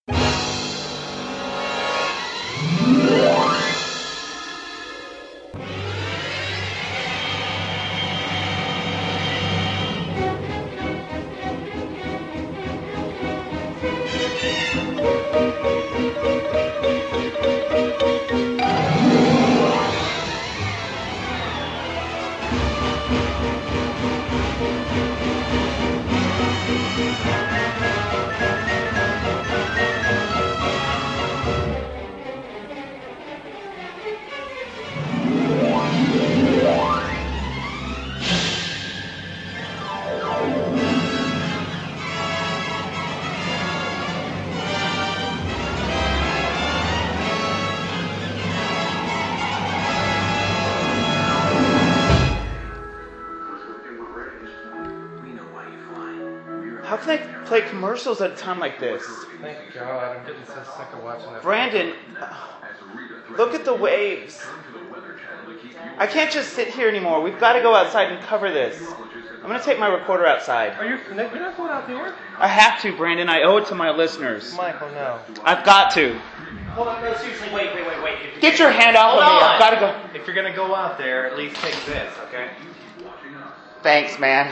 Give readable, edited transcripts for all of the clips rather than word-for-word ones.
How can I play commercials at a time like this? Thank God, I'm getting so sick of watching that. Brandon, look at the waves. I can't just sit here anymore. We've got to go outside and cover this. I'm going to take my recorder outside. You're not going out there? I have to, Brandon. I owe it to my listeners. Michael, no. I've got to. Hold on, no, seriously, wait. Get your hand off of me. I've got to go. If you're going to go out there, at least take this, okay? Thanks, man.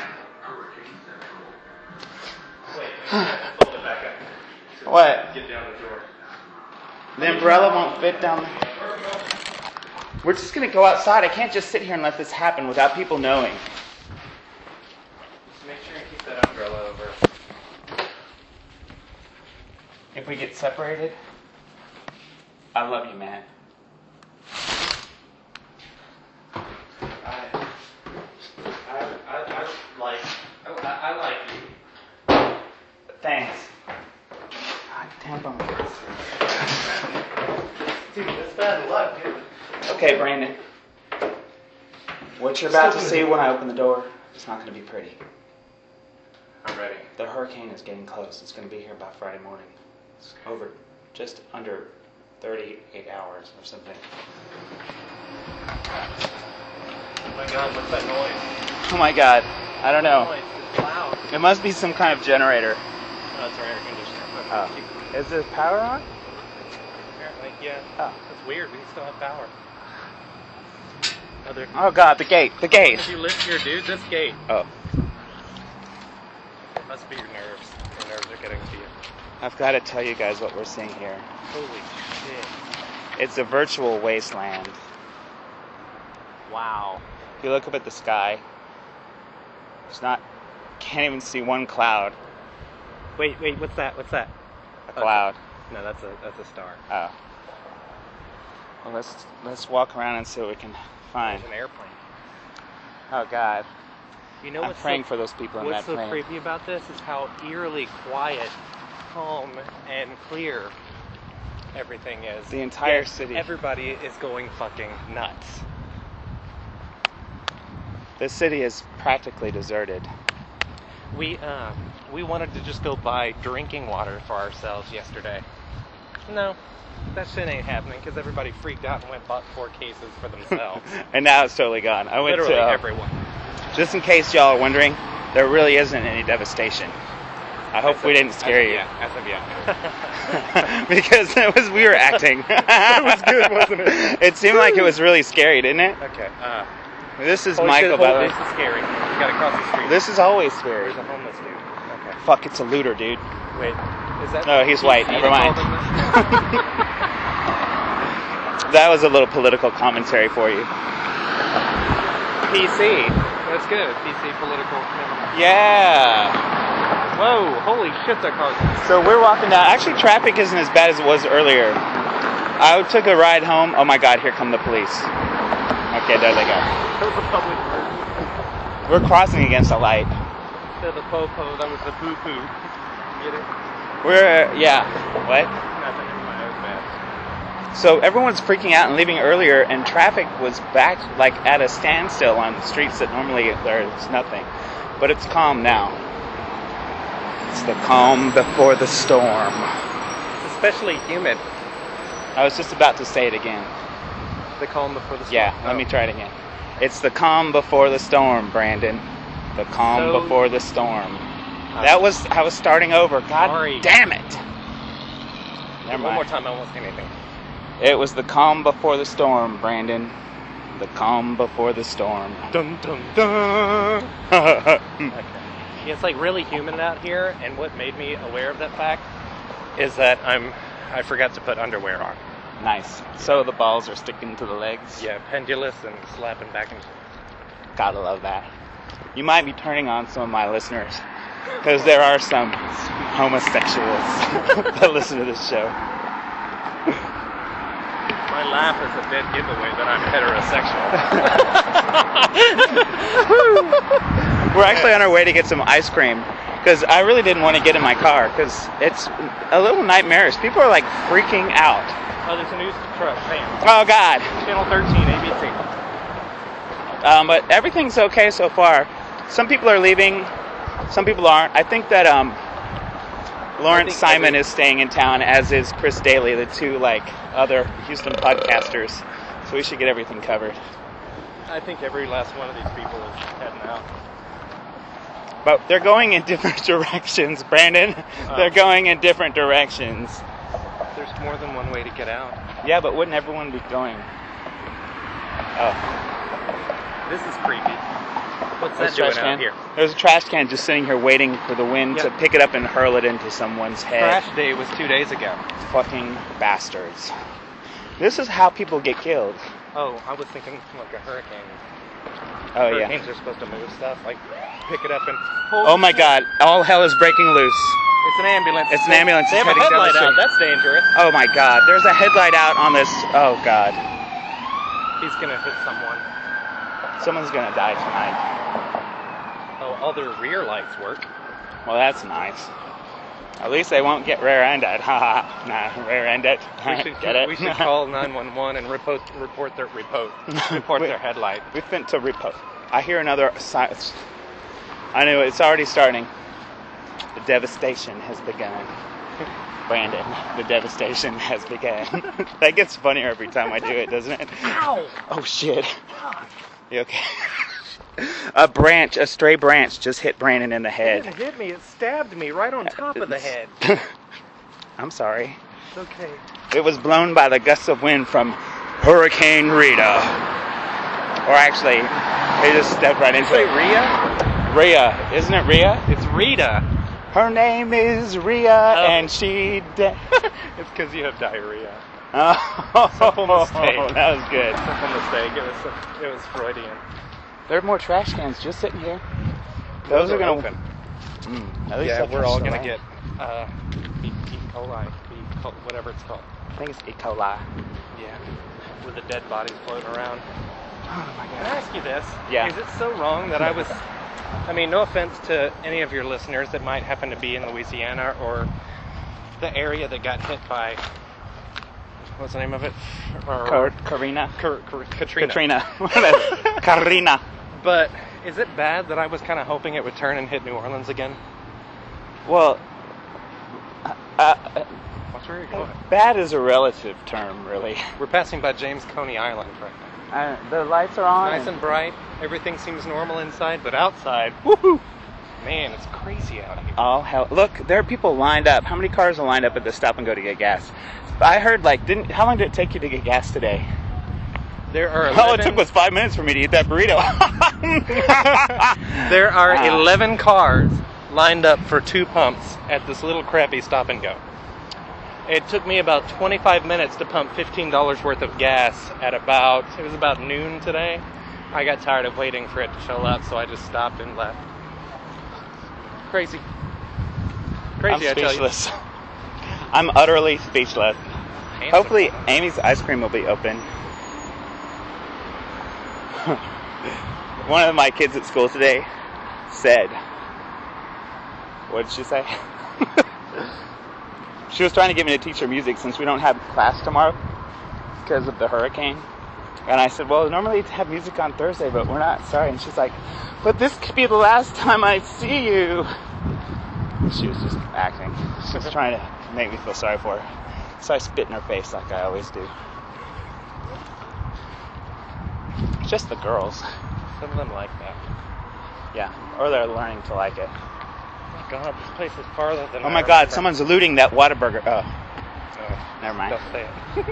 Wait, fold it back up. What? Get down the door. The umbrella won't fit down there. We're just going to go outside. I can't just sit here and let this happen without people knowing. Just make sure you keep that umbrella over. If we get separated, I love you, man. I like you. Thanks. God damn bumpkins. Dude, that's bad luck, dude. Okay, Brandon. What you're about to see when I open the door, it's not going to be pretty. I'm ready. The hurricane is getting close. It's going to be here by Friday morning. It's over just under 38 hours or something. Oh my God, what's that noise? Oh my God. I don't know. It's loud. It must be some kind of generator. No, it's our air conditioner. Oh. Is the power on? Apparently, yeah. Oh. That's weird. We still have power. Oh God, the gate. The gate. If you live here, dude, this gate. Oh. Must be your nerves. Your nerves are getting to you. I've got to tell you guys what we're seeing here. Holy shit. It's a virtual wasteland. Wow. If you look up at the sky, can't even see one cloud. Wait, what's that? A cloud. No, that's a star. Oh. Well, let's walk around and see what we can find. There's an airplane. Oh God. You know I'm praying for those people in that plane. What's so creepy about this is how eerily quiet, calm, and clear everything is. The entire Yet city. Everybody is going fucking nuts. The city is practically deserted. We wanted to just go buy drinking water for ourselves yesterday. No, that shit ain't happening because everybody freaked out and went and bought 4 cases for themselves. And now it's totally gone. I went Literally to everyone. Just in case y'all are wondering, there really isn't any devastation. I hope we didn't scare you. SMBM. Because we were acting. It was good, wasn't it? It seemed like it was really scary, didn't it? Okay. This is Holy Michael, shit, by the way. This is scary. You gotta cross the street. This is always scary. There's a homeless dude. Okay. Fuck, it's a looter, dude. Wait, is that? No, he's white. Never mind. That was a little political commentary for you. PC. That's good. PC political. Yeah. Whoa! Holy shit, that car's. So we're walking down. Actually, traffic isn't as bad as it was earlier. I took a ride home. Oh my God, here come the police. Okay, there they go. That was a public emergency. We're crossing against a light. The po-po, that was the poo-poo. Get it? Yeah. What? Nothing, never mind, that was bad. So everyone's freaking out and leaving earlier, and traffic was back like at a standstill on streets that normally there's nothing. But it's calm now. It's the calm before the storm. It's especially humid. I was just about to say it again. The calm before the storm. Yeah, let me try it again. It's the calm before the storm, Brandon. The calm before the storm. I was starting over. God damn it. Never One more mind. time, I won't say anything. It was the calm before the storm, Brandon. The calm before the storm. Dun dun dun. Okay. It's like really humid out here, and what made me aware of that fact is that I forgot to put underwear on. Nice. So the balls are sticking to the legs. Yeah, pendulous and slapping back and forth. Gotta love that. You might be turning on some of my listeners, because there are some homosexuals that listen to this show. My laugh is a dead giveaway that I'm heterosexual. We're actually on our way to get some ice cream, because I really didn't want to get in my car, because it's a little nightmarish. People are like freaking out. Oh, there's a news truck. Bam. Oh God. Channel 13, ABC. But everything's okay so far. Some people are leaving, some people aren't. I think that Lawrence Simon is staying in town, as is Chris Daly, the two other Houston podcasters. So we should get everything covered. I think every last one of these people is heading out. But they're going in different directions, Brandon. They're going in different directions. There's more than one way to get out. Yeah, but wouldn't everyone be going? Oh. This is creepy. What's There's that doing a trash out can. here? There's a trash can just sitting here waiting for the wind Yeah. to pick it up and hurl it into someone's head. Trash day was 2 days ago. Fucking bastards. This is how people get killed. Oh, I was thinking like a hurricane. Oh, yeah. Hurricanes are supposed to move stuff, like pick it up and... Oh my God, all hell is breaking loose. It's an ambulance. It's an ambulance. They have It's a heading down the headlight out. street. That's dangerous. Oh my God, there's a headlight out on this. Oh God. He's gonna hit someone. Someone's gonna die tonight. Oh, all their rear lights work. Well, that's nice. At least they won't get rear-ended. Haha. Nah, rear-ended. Get it? We should call 911 and report their headlight. We think to report. I hear another silence. I know it's already starting. The devastation has begun. Brandon, the devastation has begun. That gets funnier every time I do it, doesn't it? Ow! Oh shit. You okay? A stray branch just hit Brandon in the It head. didn't hit me. It stabbed me right on top of the head. I'm sorry. It's okay. It was blown by the gusts of wind from Hurricane Rita. Or actually, they just stepped right into Say it. Rhea? Rhea. Isn't it Rhea? It's Rita. Her name is Rhea, and she... It's because you have diarrhea. Oh, Simple mistake. that was good. Simple mistake. It was Freudian. There are more trash cans just sitting here. Those are are gonna open. At least Yeah, that we're all touched the gonna land. get E. coli, whatever it's called. I think it's E. coli. Yeah, with the dead bodies floating around. Oh my Can I God. ask you this? Yeah. Is it so wrong that I mean, no offense to any of your listeners that might happen to be in Louisiana or the area that got hit by, what's the name of it? Karina. Katrina. Karina. But is it bad that I was kind of hoping it would turn and hit New Orleans again? Well, Watch where you're going. bad is a relative term, really. We're passing by James Coney Island right now. The lights are on. Nice and bright. Everything seems normal inside, but outside, woohoo! Man, it's crazy out here. Oh hell! Look, there are people lined up. How many cars are lined up at the stop and go to get gas? I heard how long did it take you to get gas today? There are 11, All it took was 5 minutes for me to eat that burrito. there are 11 cars lined up for 2 pumps at this little crappy stop and go. It took me about 25 minutes to pump $15 worth of gas at it was about noon today. I got tired of waiting for it to fill up, so I just stopped and left. Crazy. Crazy, I'm I tell you. speechless. I'm utterly speechless. Handsome. Hopefully Amy's ice cream will be open. One of my kids at school today said, what did she say? She was trying to get me to teach her music since we don't have class tomorrow because of the hurricane. And I said, well, normally we have music on Thursday, but we're not. Sorry. And she's like, but this could be the last time I see you. She was just acting. She was trying to make me feel sorry for her. So I spit in her face like I always do. Just the girls. Some of them like that. Yeah. Or they're learning to like it. Oh my God, this place is farther than Oh my God, someone's looting that Whataburger. No, Never mind. don't say it.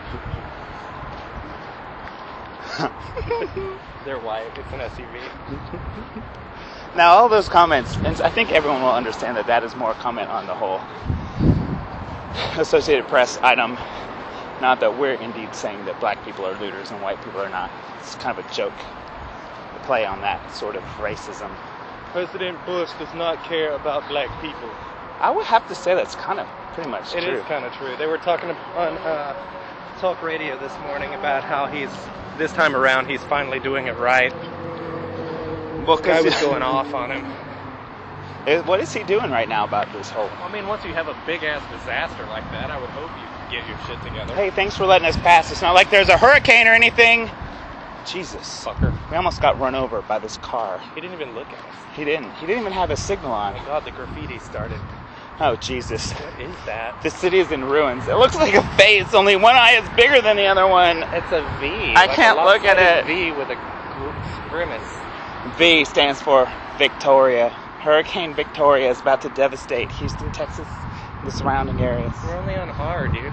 They're white. It's an SUV. Now, all those comments, and I think everyone will understand that that is more a comment on the whole Associated Press item. Not that we're indeed saying that black people are looters and white people are not. It's kind of a joke, a play on that sort of racism. President Bush does not care about black people. I would have to say that's kind of pretty much true. It is kind of true. They were talking on talk radio this morning about how this time around, he's finally doing it right. Well, This guy was going off on him. What is he doing right now about this whole... I mean, once you have a big-ass disaster like that, I would hope you get your shit together. Hey, thanks for letting us pass. It's not like there's a hurricane or anything. Jesus. Fucker. We almost got run over by this car. He didn't even look at us. He didn't. He didn't even have a signal on. Oh my god, the graffiti started. Oh, Jesus. What is that? The city is in ruins. It looks like a face, only one eye is bigger than the other one. It's a V. I can't look at it. V with a grimace. V stands for Victoria. Hurricane Victoria is about to devastate Houston, Texas, and the surrounding areas. We're only on R, dude.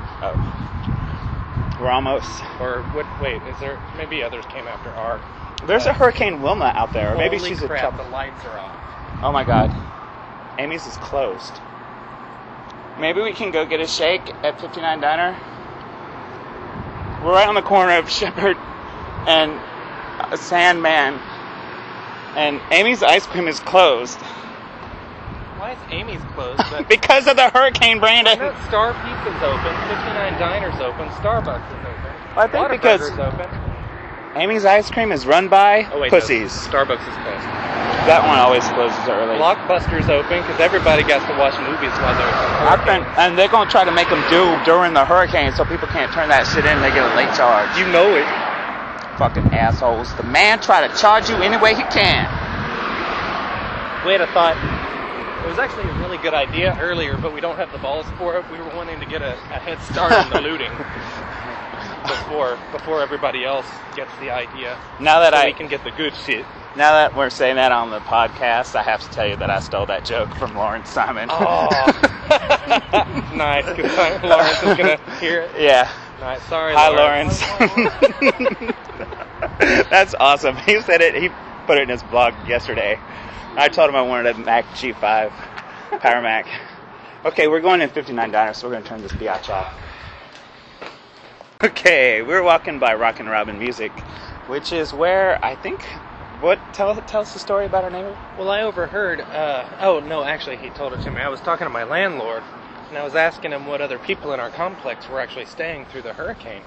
Oh. We're almost. Or what? Wait, is there? Maybe others came after R. There's a Hurricane Wilma out there, or maybe Holy she's crap, a trouble. the lights are off. Oh my God. Amy's is closed. Maybe we can go get a shake at 59 Diner. We're right on the corner of Shepherd and Sandman. And Amy's ice cream is closed. Why is Amy's closed? But Because of the hurricane, Brandon. I know Star Pizza's open, 59 Diner's open, Starbucks is open. Well, I think because Whataburger's open. Amy's ice cream is run by pussies. No, Starbucks is closed. That one always closes early. Blockbuster's open because everybody gets to watch movies while they're And they're going to try to make them do during the hurricane so people can't turn that shit in. They get a late charge. You know it. Fucking assholes. The man try to charge you any way he can. We had a thought. It was actually a really good idea earlier, but we don't have the balls for it. We were wanting to get a head start on the looting before everybody else gets the idea. Now that we can get the good shit. Now that we're saying that on the podcast, I have to tell you that I stole that joke from Lawrence Simon. Oh, nice. Because Lawrence is gonna hear it. Yeah. Nice. Sorry, Hi, Lawrence. That's awesome. He said it. He put it in his blog yesterday. I told him I wanted a Mac G5 Power Mac. Okay, we're going in 59 Diner, so we're going to turn this biatch off. Okay, we're walking by Rockin' Robin Music, which is where I think. What? Tell us the story about our neighbor. Well, I overheard. Oh no, actually, he told it to me. I was talking to my landlord, and I was asking him what other people in our complex were actually staying through the hurricane.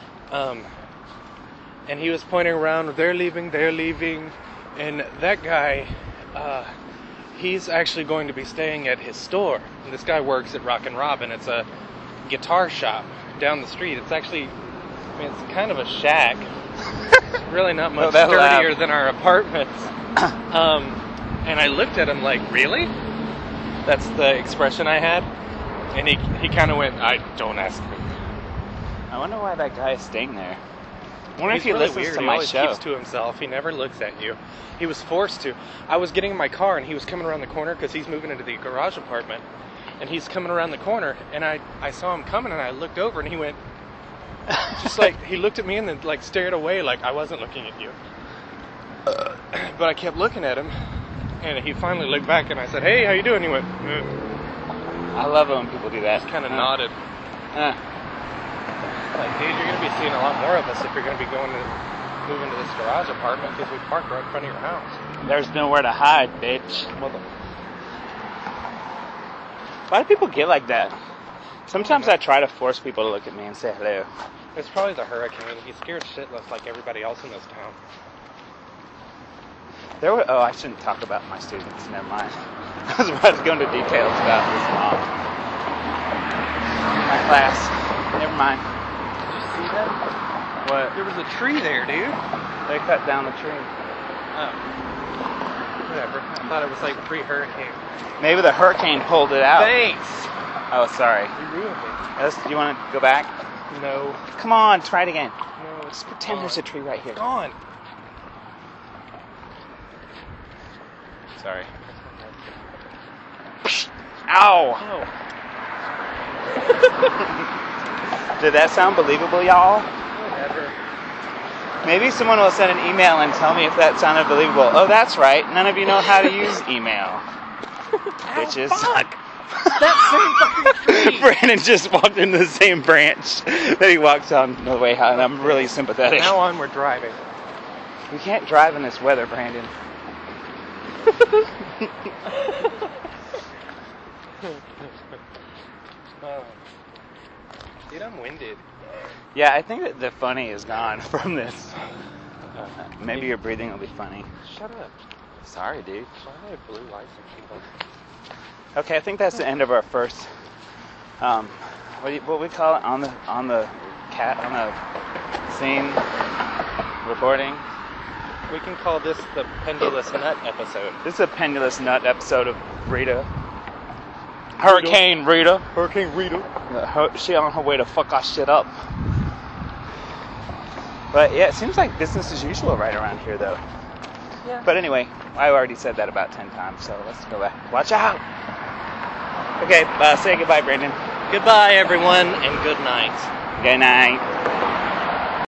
And he was pointing around. They're leaving. And that guy, he's actually going to be staying at his store. And this guy works at Rockin' Robin. It's a guitar shop down the street. It's actually, I mean, it's kind of a shack. It's really not much sturdier than our apartments. And I looked at him like, really? That's the expression I had. And he kind of went, don't ask me. I wonder why that guy is staying there. I wonder if he really listens weird. to He my always show. keeps to himself. He never looks at you. He was forced to. I was getting in my car and he was coming around the corner because he's moving into the garage apartment. And he's coming around the corner and I saw him coming and I looked over and he went, just like, he looked at me and then like stared away like I wasn't looking at you. But I kept looking at him and he finally looked back and I said, hey, how you doing? He went, I love it when people do that. just kind of nodded. Like, dude, you're going to be seeing a lot more of us if you're going to be moving to this garage apartment because we park right in front of your house. There's nowhere to hide, bitch. Why do people get like that? Sometimes I try to force people to look at me and say hello. It's probably the hurricane. He's scared shitless like everybody else in this town. I shouldn't talk about my students. Never mind. I was about to go into details about this my class. Never mind. Did you see that? What? There was a tree there, dude. They cut down the tree. Oh. Whatever. I thought it was like pre-hurricane. Maybe the hurricane pulled it out. Thanks. Oh, sorry. You ruined it. Do you want to go back? No. Come on, try it again. No, it's Just pretend there's a tree right here. gone. Sorry. Ow! Oh. Did that sound believable, y'all? Whatever. Maybe someone will send an email and tell me if that sounded believable. Oh, that's right. None of you know how to use email. Bitches. Fuck! That same fucking tree! Brandon just walked into the same branch that he walks on the way out, and I'm really sympathetic. From now on, we're driving. We can't drive in this weather, Brandon. Dude, I'm winded. Yeah, I think that the funny is gone from this. Maybe your breathing will be funny. Shut up. Sorry, dude. Why do I have blue lights and people? Okay, I think that's the end of our first. What we call it on the scene recording. We can call this the Pendulous Nut episode. This is a pendulous nut episode of Rita. Hurricane Rita. Hurricane Rita. She on her way to fuck our shit up. But yeah, it seems like business as usual right around here, though. Yeah. But anyway, I already said that about 10 times, so let's go back. Watch out! Okay, say goodbye, Brandon. Goodbye, everyone, and good night. Good night.